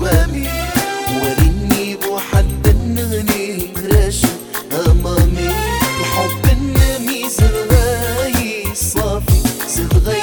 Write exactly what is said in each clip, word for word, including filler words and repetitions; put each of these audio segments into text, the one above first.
زوامي وريني بوحد النغني راشد أمامي الحب النمي زغاي صافي زغاي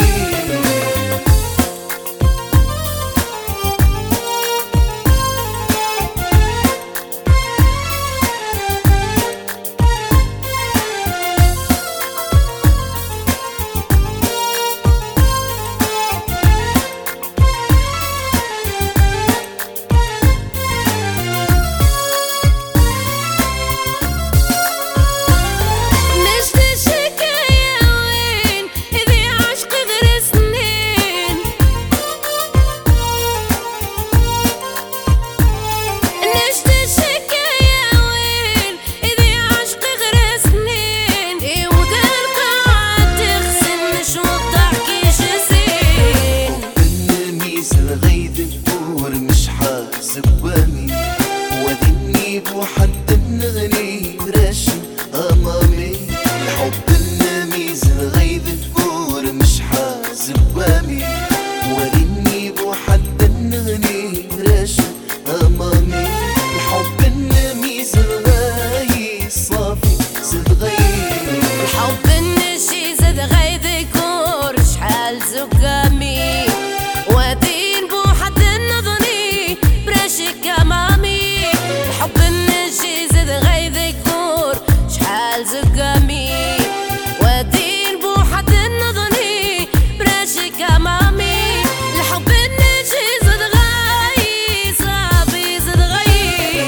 زوامي ودني بوحد النغني راشد أمامي الحب النمي زغيد البور مش حازوامي ودني بوحد النغني راشد أمامي الحب النمي زغاي صافي زغيد الحب النشي زاد غيد كور شحال زقامي ودين بوحد النظني براشك امامي الحب النشي زاد غيد كور شحال زقامي ودين بوحد النظني براشك امامي الحب النشي زاد غاي صافي زاد غاي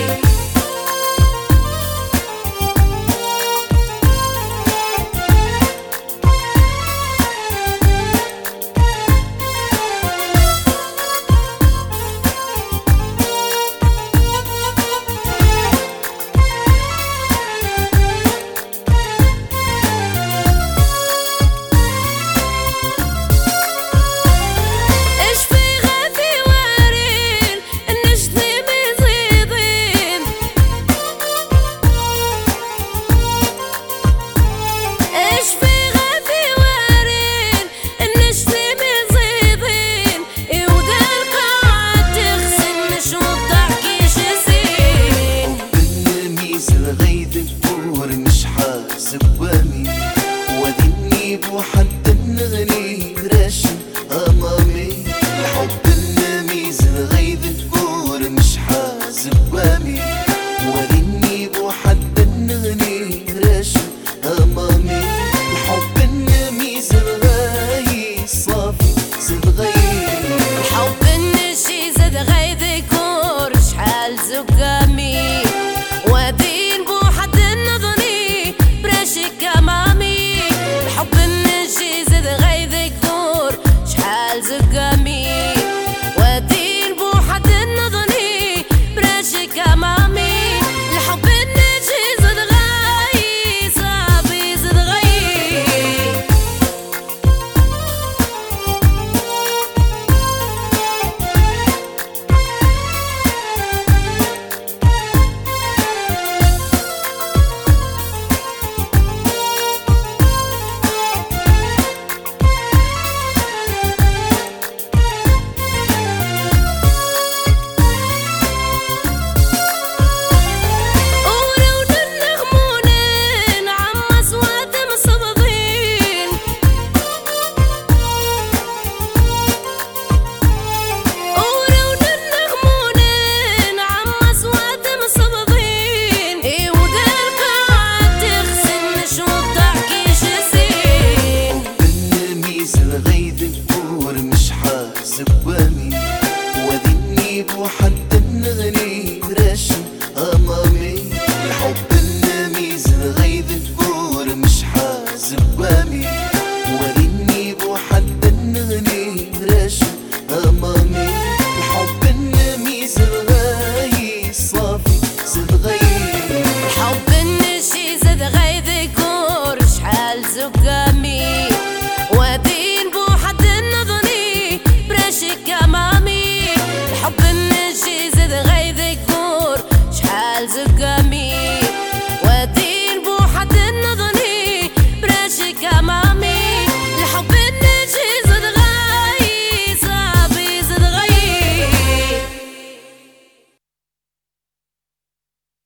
زوامي ودني بوحد النغني راشد أمامي الحب النمي زغيد البور مش حازوامي ودني بوحد النغني راشد أمامي الحب النمي زغاي صافي زغاي الحب النشي زاد غيد كور شحال زقامي ودين بوحد النظني براشك امامي الحب النشي زاد غيد كور شحال زقامي ودين بوحد النظني براشك امامي الحب النشي زاد غاي صافي زاد غاي زوامي ودني بوحد